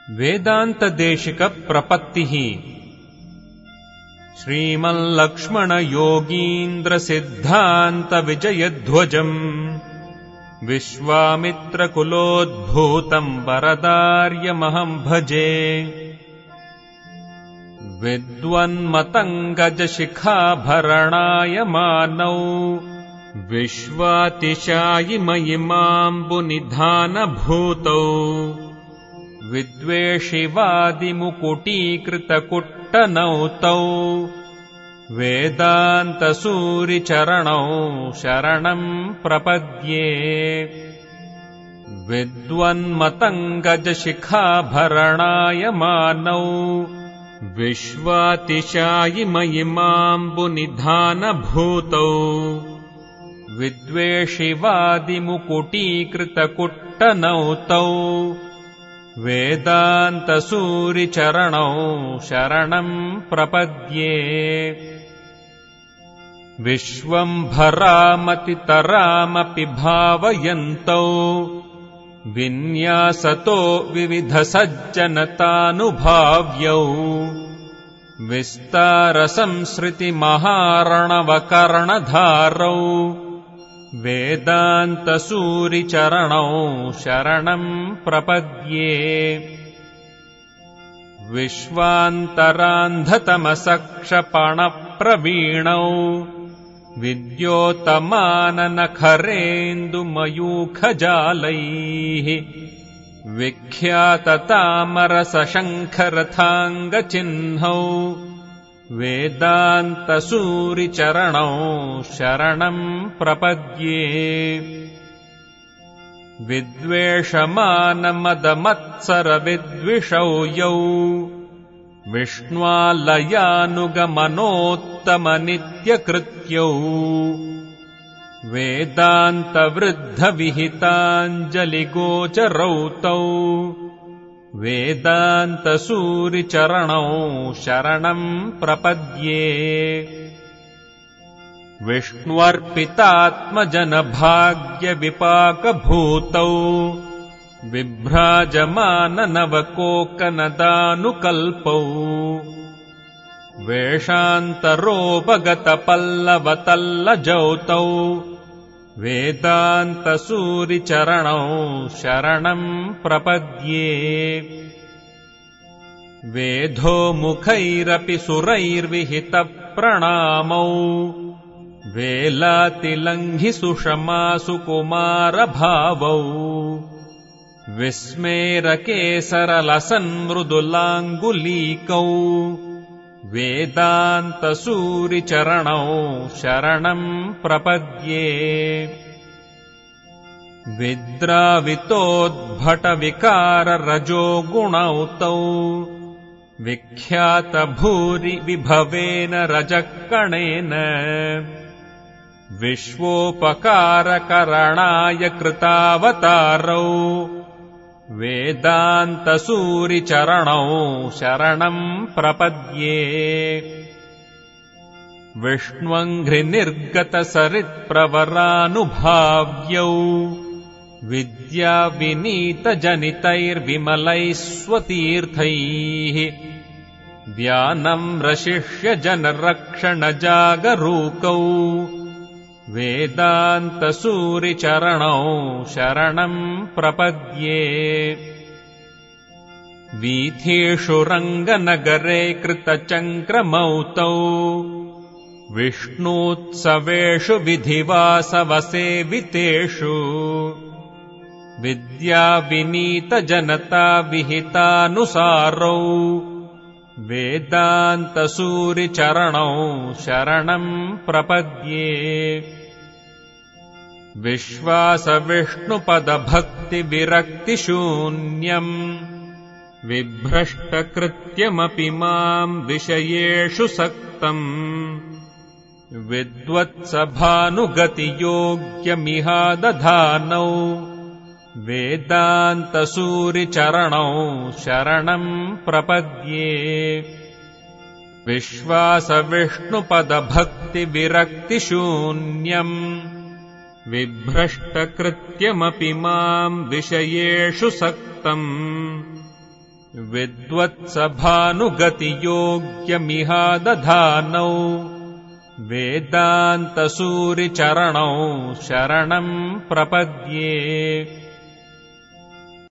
वेदान्तदेशिक प्रपत्तिः श्रीमल्लक्ष्मणयोगीन्द्र सिद्धान्त विजयध्वजम् विश्वामित्रकुलोद्भूतम् वरदार्यमहम् भजे। विद्वन्मतङ्गजशिखाभरणाय मानौ विश्वातिशायिमयिमाम्बुनिधानभूतौ विद्वेषिवादिमुकुटीकृतकुट्टनौतौ वेदान्तसूरिचरणौ शरणम् प्रपद्ये। विद्वन्मतङ्गजशिखाभरणाय मानौ विश्वातिशायिमयिमाम्बुनिधानभूतौ विद्वेषिवादिमुकुटीकृतकुट्टनौतौ वेदान्तसूरिचरणौ शरणम् प्रपद्ये। विश्वम्भरामतितरामपि भावयन्तौ विन्यासतो विविधसज्जनतानुभाव्यौ विस्तारसंसृतिमहार्णवकर्णधारौ वेदान्तसूरिचरणौ शरणम् प्रपद्ये। विश्वान्तरान्धतमसक्षपणप्रवीणौ विद्योतमाननखरेन्दुमयूखजालैः विख्याततामरसशङ्खरथाङ्गचिह्नौ वेदान्तसूरिचरणौ शरणम् प्रपद्ये। विद्वेषमानमदमत्सरविद्विषौ यौ विष्ण्वालयानुगमनोत्तमनित्यकृत्यौ वेदान्तवृद्धविहिताञ्जलिगोचरौ तौ वेदान्तसूरिचरणौ शरणम् प्रपद्ये। विष्ण्वर्पितात्मजनभाग्यविपाकभूतौ विभ्राजमाननवकोकनदानुकल्पौ वेषान्तरोपगतपल्लवतल्लजौतौ वेदान्तसूरिचरणौ शरणम् प्रपद्ये। वेधोमुखैरपि सुरैर्विहितप्रणामौ वेलातिलङ्घि सुषमासुकुमारभावौ विस्मेरकेसरलसन्मृदुलाङ्गुलीकौ वेदान्तसूरिचरणौ शरणम् प्रपद्ये। विद्रावितोद्भटविकाररजोगुणौ विख्यातभूरि विभवेन रजकणेन विश्वोपकारकरणाय कृतावतारौ वेदान्तसूरिचरणौ शरणम् प्रपद्ये। विष्ण्वङ्घ्रिनिर्गतसरित्प्रवरानुभाव्यौ विद्याविनीतजनितैर्विमलैः स्वतीर्थैः व्यानम्रशिष्यजनरक्षणजागरूकौ वेदान्तसूरिचरणौ शरणम् प्रपद्ये। वीथीषु रङ्गनगरे कृतचङ्क्रमौतौ विष्णूत्सवेषु विधिवासवसेवितेषु विद्याविनीतजनताविहितानुसारौ वेदान्तसूरिचरणौ शरणम् प्रपद्ये। विश्वासविष्णुपदभक्तिविरक्तिशून्यम् विभ्रष्टकृत्यमपि माम् विषयेषु सक्तम् विद्वत्सभानुगतियोग्यमिहादधानौ वेदान्तसूरिचरणौ शरणम् प्रपद्ये। विश्वासविष्णुपदभक्तिविरक्तिशून्यम् विभ्रष्टकृत्यमपि माम् विषयेषु सक्तम् विद्वत्सभानुगतियोग्यमिहादधानौ वेदान्तसूरिचरणौ शरणम् प्रपद्ये।